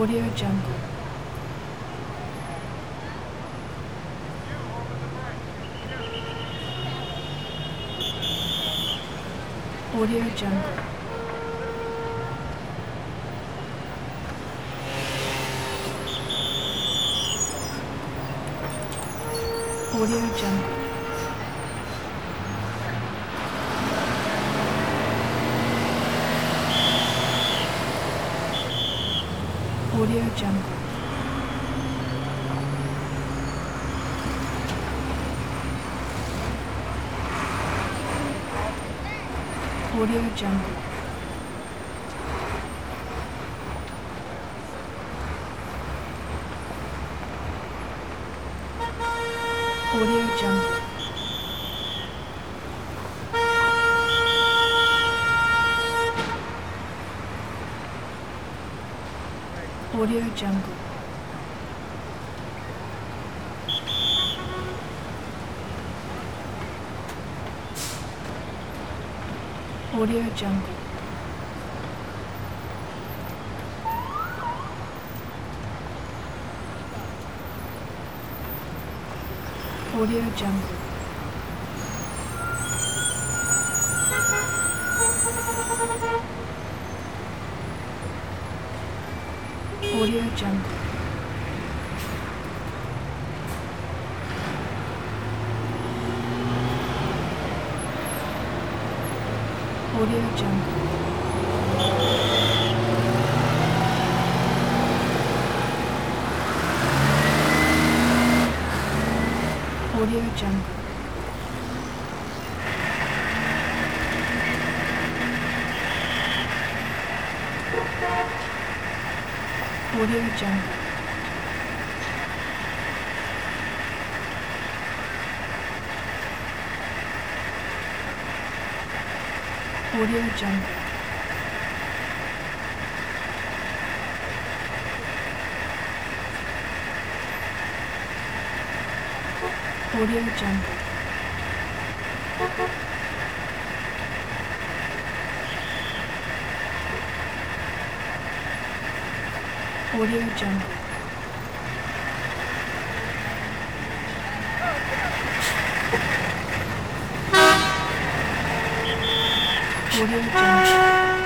Audio Jungle. Audio Jungle. Audio Jungle. Audio Jungle. Audio Jungle. Audio Jungle. Audio Jungle. Audio Jungle. Audio Jungle. Audio Jungle. Audio Jungle. Audio Jungle. Audio Jungle. Audio Jungle. Audio Jungle. Audio Jungle. Audio Jungle.